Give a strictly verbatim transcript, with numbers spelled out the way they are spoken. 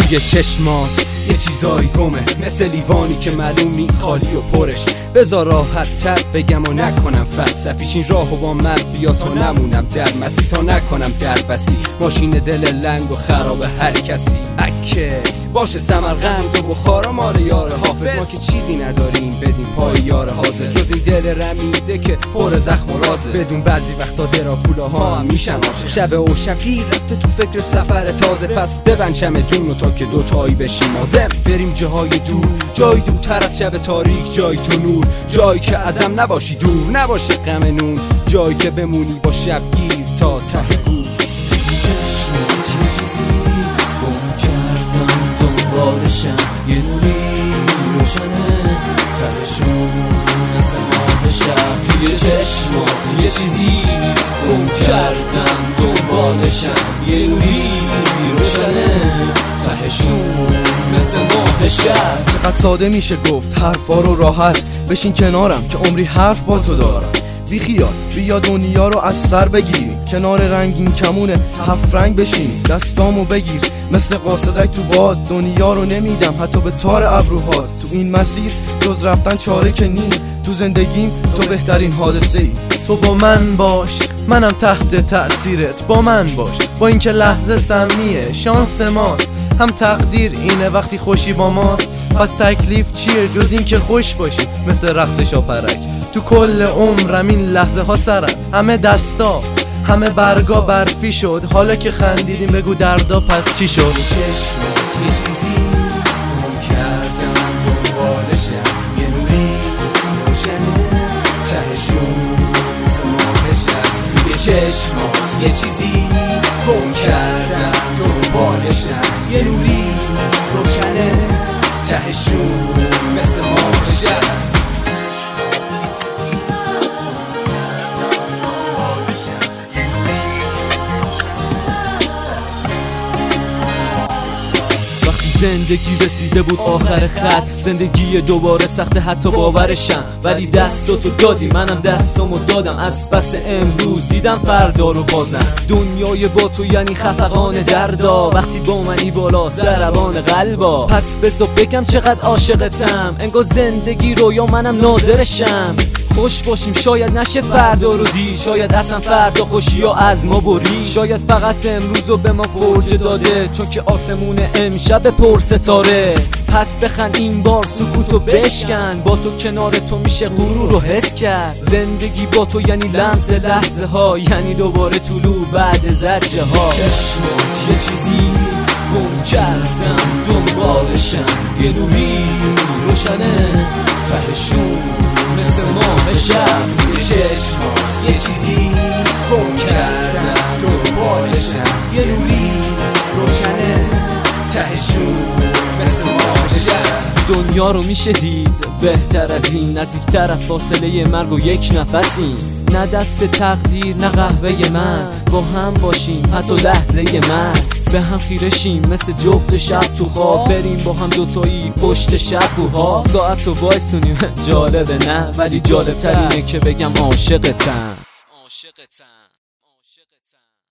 توی چشمات یه چیزایی گمه، مثل لیوانی که معلوم نیست خالی و پرش. بذار راحت تر بگم و نکنم فلسفیش، این راهو با مرد بیا تا نمونم در مسیر، تا نکنم در بسی ماشین دل لنگ و خراب هر کسی. اکه باشه سمرقند و بخارا مال یار حافظ، ما که چیزی نداریم بدیم پای یار حاضر، جز این دل رمیده که پر زخم و رازه. بدون بعضی وقتا دراکولاها هم میشن عاشق، شب و شقی رفته تو فکر سفر تازه، پس ببند چمدونو تا که دوتایی بشیم آزم. بریم جاهای دور، جای دورتر از شب تاریک، جای تو نور، جایی که ازم نباشی دور، نباشه غم نون، جایی که بمونی با شبگیر تا ته گور. دنبالشم یه نوری روشنه، تهشون مثل ماه شب. توی چشمات یه چیزی گم کردم، دنبالشم یه نوری روشنه، تهشون مثل ماه شب. چقدر ساده میشه گفت حرفا رو راحت، بشین کنارم که عمری حرف با تو دارم. بی خیال بیا دنیا رو از سر بگیر، کنار رنگین کمونه هفت رنگ بشین، دستامو بگیر مثل قاصدک تو باد. دنیا رو نمیدم حتی به تار ابروهات، تو این مسیر جز رفتن چاره که نیم، تو زندگیم تو بهترین حادثه ای. تو با من باش، منم تحت تأثیرت، با من باش، با اینکه لحظه سمیه شانس ماست، هم تقدیر اینه وقتی خوشی با ماست. پس تکلیف چیه جز این که خوش باشی، مثل رقص شاپرک تو کل عمرم این لحظه ها سرم. همه دستا همه برگا برفی شد، حالا که خندیدیم بگو دردا پس چی شد. چشمات یه چیزی گم کردم، دنبالشم یه نوری روشنه، تهشون مثل ماه شب. توی چشمات یه چیزی گم کردم، دنبالشم یه نوری روشنه، تهشون مثل ماه شب. زندگی رسیده بود آخر خط، زندگی دوباره سخته حتی باورشم، ولی دستاتو دادی منم دستامو دادم، از بس امروز دیدم فردا رو بازم. دنیای با تو یعنی خفقان دردا، وقتی با منی بالا ضربان قلبا. پس بذار بگم چقدر عاشقتم، انگار زندگی رو یا منم ناظرشم. خوش باشیم شاید نشه فردا رو دی، شاید اصلا فردا خوشی یا از ما بری، شاید فقط امروز رو به ما فرجه داده، چون که آسمون امشب پر ستاره. پس بخند این بار سکوتو بشکن، با تو کنار تو میشه غرور رو حس کرد. زندگی با تو یعنی لمس لحظه ها، یعنی دوباره طلوع بعد زجه ها. چشمات یه چیزی گم کردم، دنبالشم یه نوری روشنه، تهشون مثل ماه شب. توی چشمات یه چیزی گم کردم، دنبالشم یه نوری روشنه، تهشون مثل ماه شب. دنیا رو میشه دید بهتر از این، نزدیکتر از فاصله مرگ و یک نفسیم. نه دست تقدیر نه قهوه من، با هم باشیم حتی لحظه من، به هم خیرشیم مثل جفت شب تو خواب، بریم با هم دوتایی پشت شبوها. ساعت رو وایسونیم جالبه نه، ولی جالب ترینه که بگم عاشقتم. عاشقتم.